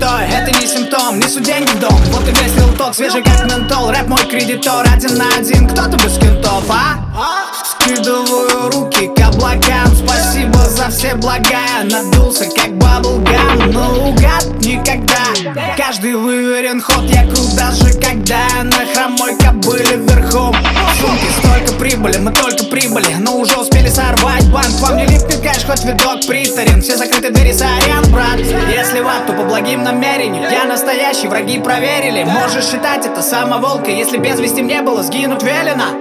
святой, это не симптом, несу деньги в дом. Вот и весь лилток, свежий как ментол. Рэп мой кредитор, 1 на 1, кто-то без кентов, а? Скидываю руки к облакам, спасибо за все блага. Надулся как баблгам, но угад никогда. Каждый выверен ход, я крут даже когда на хромой кобыле верхом. В сумке столько прибыли, мы только прибыли, но уже успели сорвать банк. Вам не липнет кэш, хоть видок приторен. Все закрыты двери, сорян, брат. Если в ад, то по благим намерениям. Я настоящий, враги проверили. Можешь считать это самоволка, если без вести не было, сгинуть велено.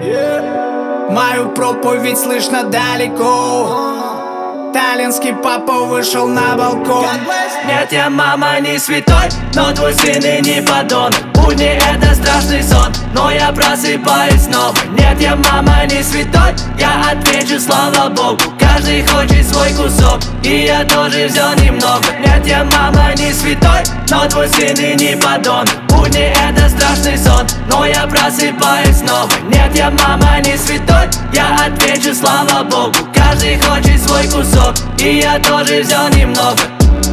Мою проповедь слышно далеко. Таллинский папа вышел на балкон. Нет, я, мама, не святой, но твой сын и не подонок. Будни — это страшный сон, но я просыпаюсь снова. Нет, я, мама, не святой, я отвечу, слава Богу. Каждый хочет свой кусок, и я тоже взял немного. Нет, я, мама, не святой, но твой сын и не подонок. Будни — это страшный сон, но я просыпаюсь снова. Нет, я, мама, не святой, я отвечу, слава Богу. Каждый хочет свой кусок, и я тоже взял немного.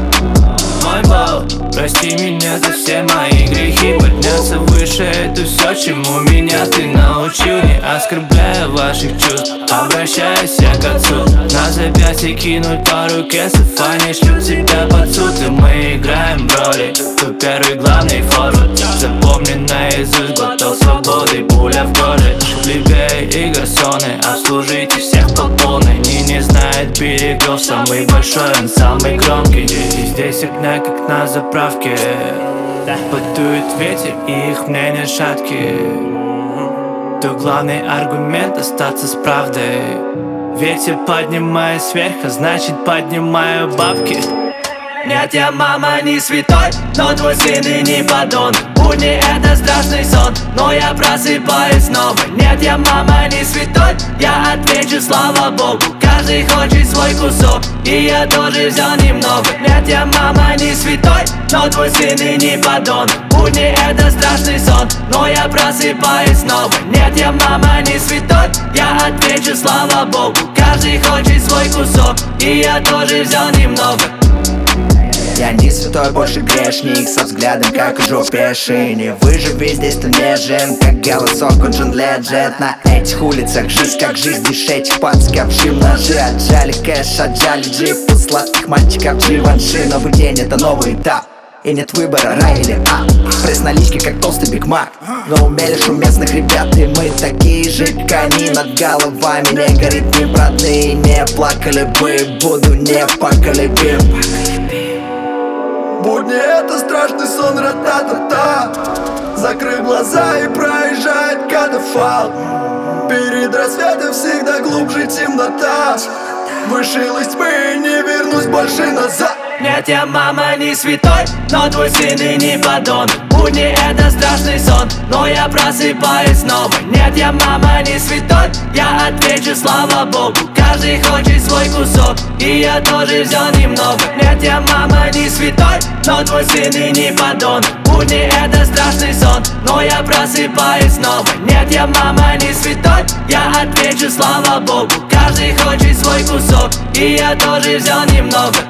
Мой Бог, прости меня за все мои грехи. Подняться выше — это все, чему меня ты научил. Не оскорбляя ваших чувств, обращаюсь я к отцу. На запястье кинуть пару кесов, они шлют тебя под суд. И мы играем роли, кто первый главный форвард. Запомни наизусть глоток свободы, пуля в горле. Плебеи и гарсоны, обслужите всех по полной. Не знает берегов, самый большой, он самый громкий. И здесь огня, как на заправке. Подует ветер, и их мнения шаткие. То главный аргумент — остаться с правдой. Ветер поднимает сверх, а значит поднимаю бабки. Нет, я, мама, не святой, но твой сын и не подонок. Будни — это страшный сон, но я просыпаюсь снова. Нет, я, мама, не святой, я отвечу, слава Богу. Каждый хочет свой кусок, и я тоже взял немного. Нет, я, мама, не святой, но твой сын и не подонок. Будни — это страшный сон, но я просыпаюсь снова. Нет, я, мама, не святой, я отвечу, слава Богу. Каждый хочет свой кусок, и я тоже взял немного. Я не святой, больше грешник, со взглядом как уже пеший. Не выживи здесь, ты нежен, как голосок у Джон Леджет. На этих улицах жизнь как жизнь, лишь этих пацков обшив ножи. Отжали кэш, отжали джип, у сладких мальчиков Живанши. Новый день — это новый этап, и нет выбора, рай или ад. Пресс налички, как толстый Биг Мак, но умеришь у местных ребят. И мы такие же, как они, над головами не горит ни родные. Не плакали бы, буду непоколебим. Будни — это страшный сон, ра-та-та-та. Закрой глаза и проезжает катафалк. Перед рассветом всегда глубже темнота. Вышел из тьмы, не вернусь больше назад. Нет, я, мама, не святой, но твой сын и не подонок. Будни — это страшный сон, но я просыпаюсь снова. Нет, я, мама, не святой, я отвечу, слава Богу. Каждый хочет свой кусок, и я тоже взял немного. Нет, я, мама, не святой, но твой сын и не подонок. Будни — это страшный сон, но я просыпаюсь снова. Нет, я, мама, не святой, я отвечу, слава Богу. Каждый хочет свой кусок, и я тоже взял немного.